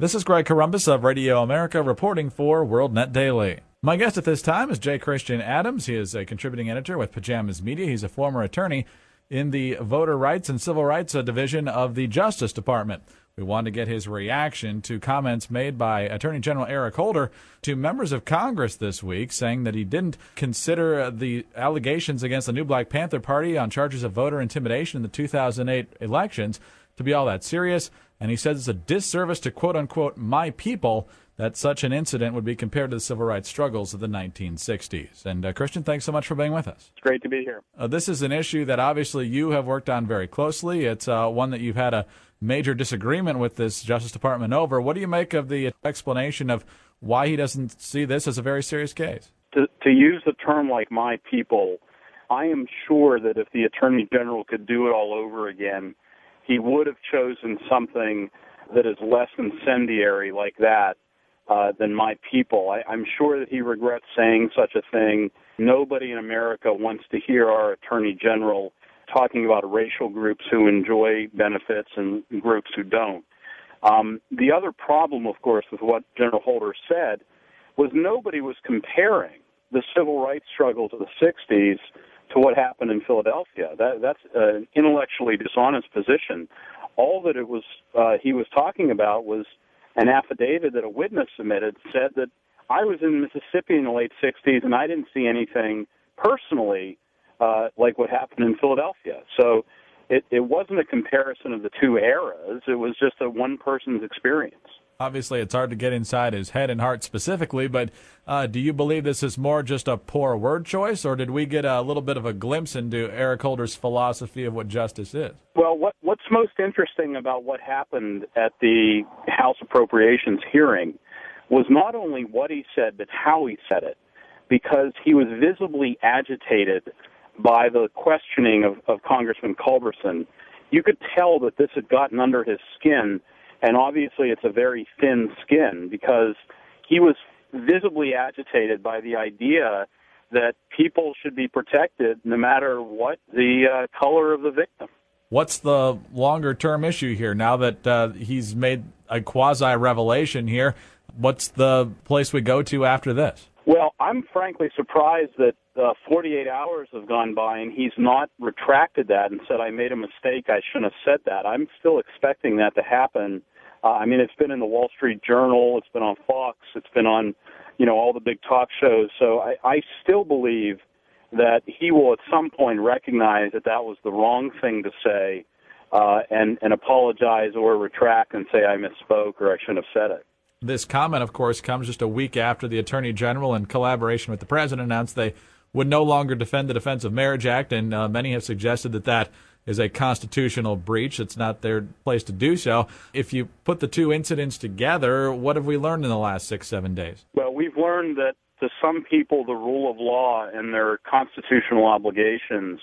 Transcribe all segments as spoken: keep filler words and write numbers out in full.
This is Greg Corombos of Radio America reporting for WorldNet Daily. My guest at this time is J. Christian Adams. He is a contributing editor with Pajamas Media. He's a former attorney in the Voter Rights and Civil Rights Division of the Justice Department. We wanted to get his reaction to comments made by Attorney General Eric Holder to members of Congress this week, saying that he didn't consider the allegations against the New Black Panther Party on charges of voter intimidation in the two thousand eight elections to be all that serious. And he says it's a disservice to, quote-unquote, my people, that such an incident would be compared to the civil rights struggles of the nineteen sixties. And, uh, Christian, thanks so much for being with us. It's great to be here. Uh, this is an issue that obviously you have worked on very closely. It's uh, one that you've had a major disagreement with this Justice Department over. What do you make of the explanation of why he doesn't see this as a very serious case? To, to use the term like my people, I am sure that if the Attorney General could do it all over again, he would have chosen something that is less incendiary like that uh, than my people. I, I'm sure that he regrets saying such a thing. Nobody in America wants to hear our Attorney General talking about racial groups who enjoy benefits and groups who don't. Um, the other problem, of course, with what General Holder said was nobody was comparing the civil rights struggle to the sixties to what happened in Philadelphia. That, that's an intellectually dishonest position. All that it was uh, he was talking about was an affidavit that a witness submitted said that I was in Mississippi in the late sixties and I didn't see anything personally uh, like what happened in Philadelphia. So it, it wasn't a comparison of the two eras. It was just a one person's experience. Obviously, it's hard to get inside his head and heart specifically, but uh, do you believe this is more just a poor word choice, or did we get a little bit of a glimpse into Eric Holder's philosophy of what justice is? Well, what, what's most interesting about what happened at the House Appropriations hearing was not only what he said, but how he said it, because he was visibly agitated by the questioning of, of Congressman Culberson. You could tell that this had gotten under his skin. And obviously it's a very thin skin because he was visibly agitated by the idea that people should be protected no matter what the uh, color of the victim. What's the longer-term issue here now that uh, he's made a quasi-revelation here? What's the place we go to after this? Well, I'm frankly surprised that uh, forty-eight hours have gone by and he's not retracted that and said, I made a mistake, I shouldn't have said that. I'm still expecting that to happen. Uh, I mean, it's been in the Wall Street Journal, it's been on Fox, it's been on, you know, all the big talk shows. So I, I still believe that he will at some point recognize that that was the wrong thing to say uh, and, and apologize or retract and say I misspoke or I shouldn't have said it. This comment, of course, comes just a week after the Attorney General, in collaboration with the President, announced they would no longer defend the Defense of Marriage Act, and uh, many have suggested that that is a constitutional breach. It's not their place to do so. If you put the two incidents together, what have we learned in the last six, seven days? Well, we've learned that to some people, the rule of law and their constitutional obligations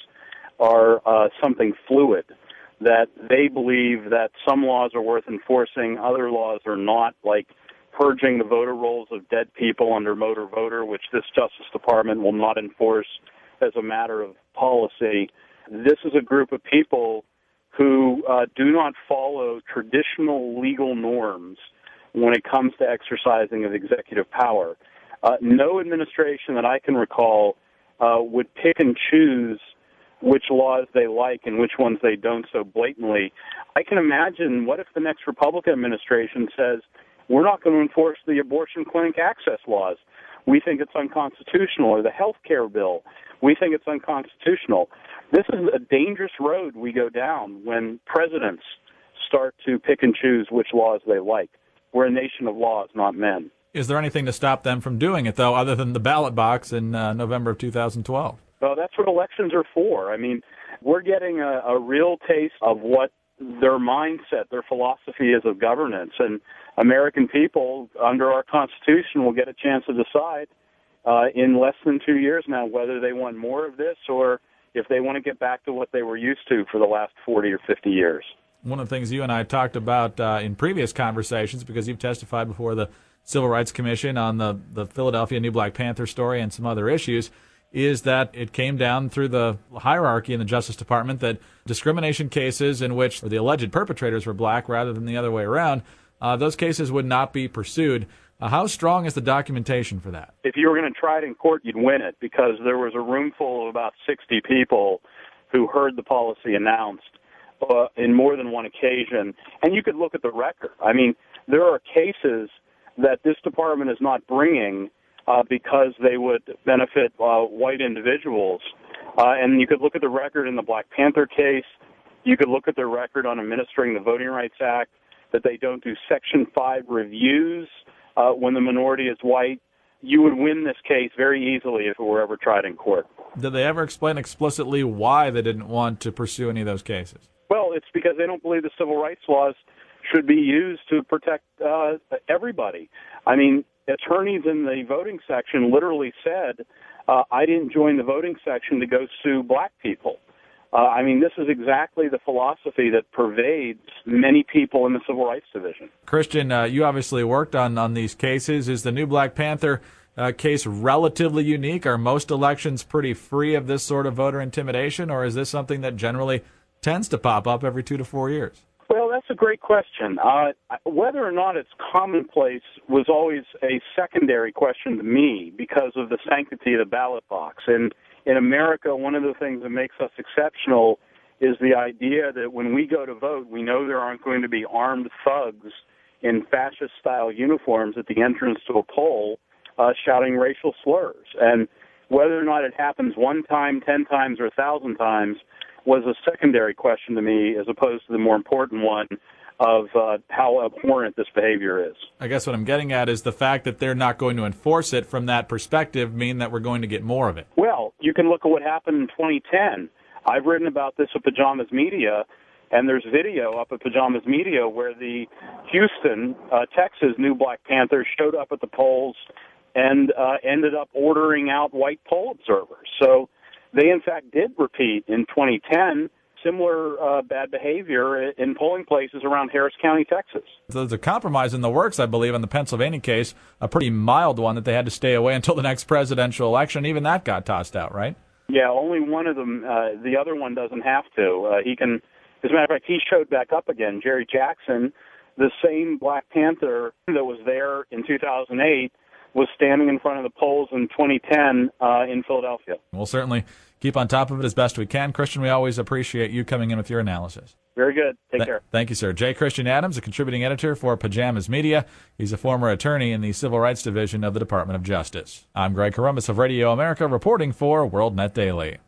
are uh, something fluid, that they believe that some laws are worth enforcing, other laws are not, like purging the voter rolls of dead people under motor voter, which this Justice Department will not enforce as a matter of policy. This is a group of people who uh, do not follow traditional legal norms when it comes to exercising of executive power. Uh, no administration that I can recall uh, would pick and choose which laws they like and which ones they don't so blatantly. I can imagine, what if the next Republican administration says, we're not going to enforce the abortion clinic access laws. We think it's unconstitutional. Or the health care bill. We think it's unconstitutional. This is a dangerous road we go down when presidents start to pick and choose which laws they like. We're a nation of laws, not men. Is there anything to stop them from doing it, though, other than the ballot box in uh, November of two thousand twelve? Well, that's what elections are for. I mean, we're getting a, a real taste of what their mindset, their philosophy is of governance. And American people, under our Constitution, will get a chance to decide uh, in less than two years now whether they want more of this or if they want to get back to what they were used to for the last forty or fifty years. One of the things you and I talked about uh, in previous conversations, because you've testified before the Civil Rights Commission on the, the Philadelphia New Black Panther story and some other issues, is that it came down through the hierarchy in the Justice Department that discrimination cases in which the alleged perpetrators were black rather than the other way around, uh, those cases would not be pursued. Uh, how strong is the documentation for that? If you were going to try it in court, you'd win it because there was a room full of about sixty people who heard the policy announced uh, in more than one occasion. And you could look at the record. I mean, there are cases that this department is not bringing uh, because they would benefit uh, white individuals. Uh, and you could look at the record in the Black Panther case. You could look at the record on administering the Voting Rights Act, that they don't do Section five reviews uh, when the minority is white. You would win this case very easily if it were ever tried in court. Did they ever explain explicitly why they didn't want to pursue any of those cases? Well, it's because they don't believe the civil rights laws should be used to protect uh, everybody. I mean, attorneys in the voting section literally said, uh, I didn't join the voting section to go sue black people. Uh, I mean, this is exactly the philosophy that pervades many people in the Civil Rights Division. Christian, uh, you obviously worked on, on these cases. Is the new Black Panther uh, case relatively unique? Are most elections pretty free of this sort of voter intimidation, or is this something that generally tends to pop up every two to four years? Well, that's a great question. Uh, whether or not it's commonplace was always a secondary question to me because of the sanctity of the ballot box. And in America, one of the things that makes us exceptional is the idea that when we go to vote, we know there aren't going to be armed thugs in fascist-style uniforms at the entrance to a poll uh, shouting racial slurs. And whether or not it happens one time, ten times, or a thousand times was a secondary question to me as opposed to the more important one of uh, how abhorrent this behavior is. I guess what I'm getting at is the fact that they're not going to enforce it from that perspective mean that we're going to get more of it. Well, you can look at what happened in twenty ten. I've written about this at Pajamas Media, and there's video up at Pajamas Media where the Houston, uh, Texas new Black Panthers showed up at the polls and uh, ended up ordering out white poll observers. So they, in fact, did repeat in twenty ten similar uh, bad behavior in polling places around Harris County, Texas. So there's a compromise in the works, I believe, in the Pennsylvania case, a pretty mild one that they had to stay away until the next presidential election. Even that got tossed out, right? Yeah, only one of them. Uh, the other one doesn't have to. Uh, he can, as a matter of fact, he showed back up again. Jerry Jackson, the same Black Panther that was there in two thousand eight, was standing in front of the polls in twenty ten uh, in Philadelphia. We'll certainly keep on top of it as best we can. Christian, we always appreciate you coming in with your analysis. Very good. Take Th- care. Thank you, sir. J. Christian Adams, a contributing editor for Pajamas Media. He's a former attorney in the Civil Rights Division of the Department of Justice. I'm Greg Corombos of Radio America, reporting for WorldNet Daily.